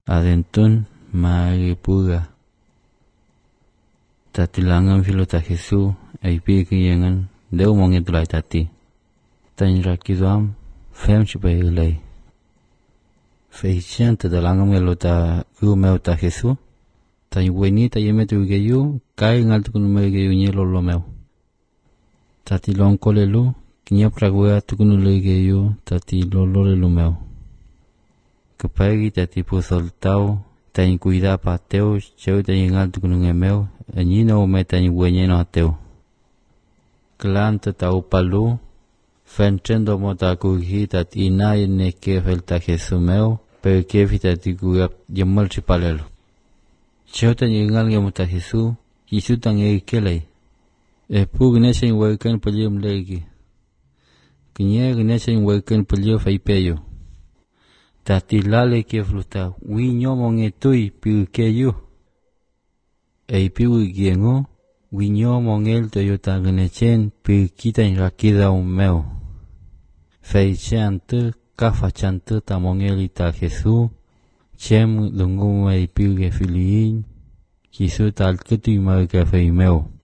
Adentun Maripuga. Tati langan filo ta Jesu ay pikiyangan deu mongit tulay tati. Tany rakidoam fem chipay ilay. Feichan ta dalangan melo ta umeo ta Jesu. Tany weni ta yemetu geyu kai ngal tukun me geyu nyelo lomeo. Tati longkolelu kinyap ragwea tukun le geyu tati lolole lumeo. Kepagi tati pusol tau tany cuida pateo cheu tany ngal tukun ngemeo. Anyino me tany wenyeno ateo. Klanta tau palu fenchendo mota kuhi tati inay neke felta Jesumeo pero kefi tati kuyap yamal chipalelo. Cheu tany ngal ngemota Jesu Yesu tang kelay. Pu gneshen wekan palium legi. Kinye gneshen wekan palio faipeyo. Tati lale kefluta winyo mongetui piu keyu. Ei piu giengo winyo mongel toyota gnechen piu kita rakida umeo. Fei chante kafa chante ta mongelita Jesu. Chem lungu ei piu gefiliin. Kisu tal ketu ima gefeimeo.